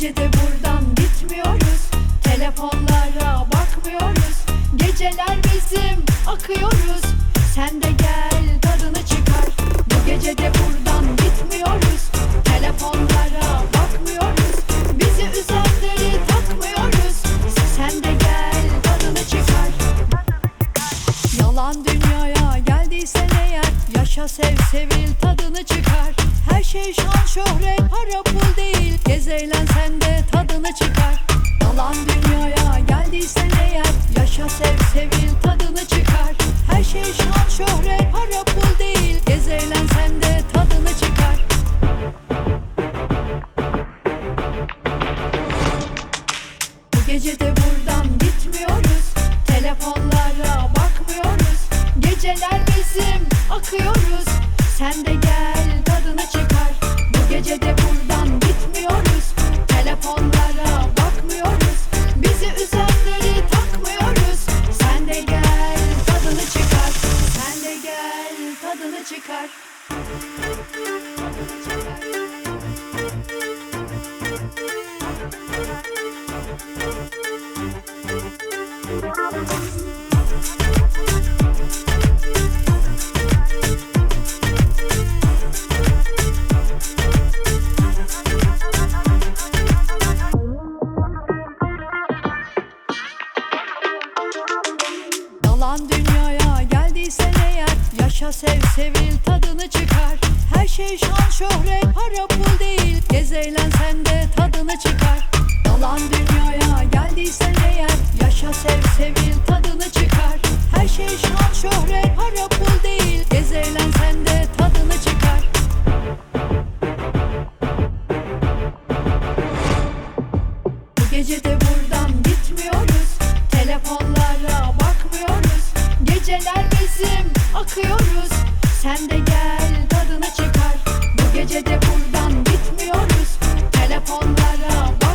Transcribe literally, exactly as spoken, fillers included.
gece de buradan gitmiyoruz. Telefonlara bakmıyoruz. Geceler bizim akıyoruz. Sen de gel tadını çıkar. Bu gece de buradan gitmiyoruz. Telefonlara bakmıyoruz. Bizi üzenleri takmıyoruz. Sen de gel tadını çıkar. Yalan dünyaya geldiysen eğer, yaşa sev sevil tadını çıkar. Her şey şan şöhret para pul değil. Gez eğlen sen de tadını çıkar. Yalan dünyaya geldiysen eğer, yaşa sev sevil tadını çıkar. Her şey şan şöhret para pul değil. Gez eğlen sen de tadını çıkar. Bu gece de buradan gitmiyoruz. Telefonlara bakmıyoruz. Geceler bizim akıyoruz. Sen de gel tadını çıkar. Bu gece de buradan gitmiyoruz. Telefonlara bakmıyoruz. Bizi üzenleri takmıyoruz. Sen de gel tadını çıkar. Sen de gel tadını çıkar. Yalan dünyaya geldiysen eğer, yaşa sev sevil tadını çıkar. Her şey şan şöhret para pul değil. Gez eğlen sen de tadını çıkar. Yalan dünyaya geldiysen eğer, yaşa sev sevil tadını çıkar. Her şey şan şöhret para pul değil. Gez eğlen sen de tadını çıkar. Bu gece de buradan gitmiyoruz. Telefonlara bakmıyoruz. Geceler bizim akıyoruz. Sen de gel tadını çıkar. Bu gece de buradan gitmiyoruz. Telefonlara bakmıyoruz.